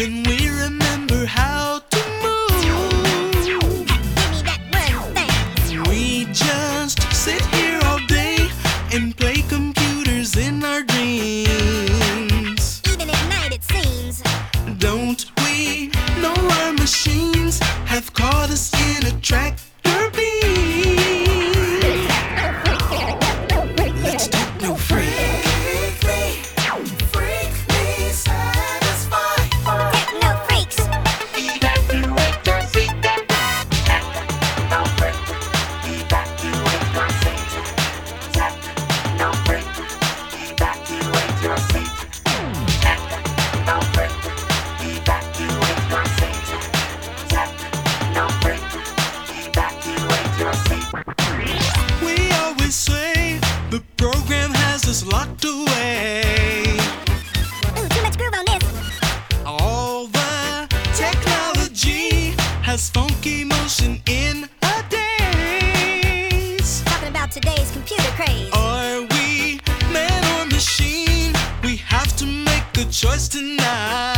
Can we remember how to move? Give me that one thing. We just sit here all day and play computers in our dreams. Even at night it seems. Don't we know our machines have caught us in a tractor beam? Let's techno freak. Freakly satisfied. Techno freaks. Evacuate your seat. Techno freak. Evacuate your seat. Techno freak. Evacuate your seat. Techno freak. Evacuate your seat. Techno freak. Evacuate your seat. We always say the program has us locked away. Ooh, too much groove on this. All the technology has funky motion in a daze. Talking about today's computer craze. Are we man or machine? We have to make a choice tonight.